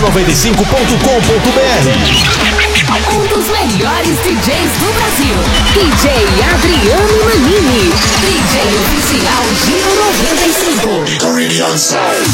giro95.com.br. Um dos melhores DJs do Brasil, DJ Adriano Manini, DJ oficial Giro 95. Caribbean Sound.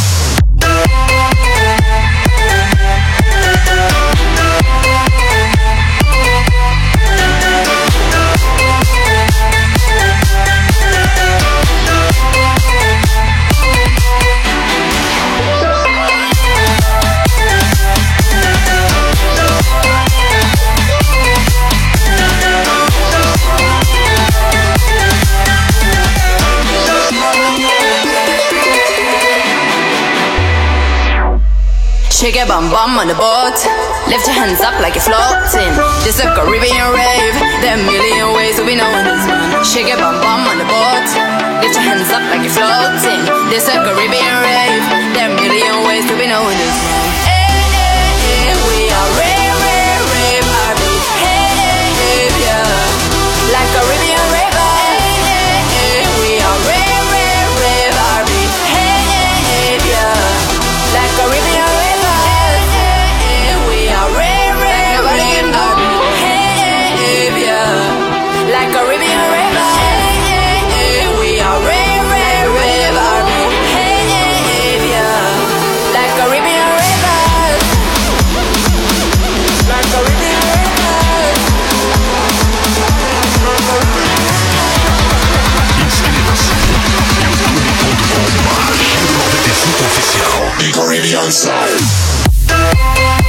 Shake your bum bum on the boat. Lift your hands up like you're floating. This a Caribbean rave. There are a million ways that we know this one. Shake your bum bum on the boat. Lift your hands up like you're floating. This a Caribbean rave. There are a million ways that we know this one. Hey, hey, hey, we are rave, rave, rave. Hey, hey, hey, yeah. Like Caribbean rave. Hey, hey, hey, we are rave, rave, rave. Hey, hey, hey, yeah. Like Caribbean rave. Like Caribbean river, hey, hey, hey, we are rave, rave, rave, hey, hey, hey, yeah. Like Caribbean rivers, like Caribbean rivers. Inscreva-se youtube.com/giro95oficial. Caribbean Sound.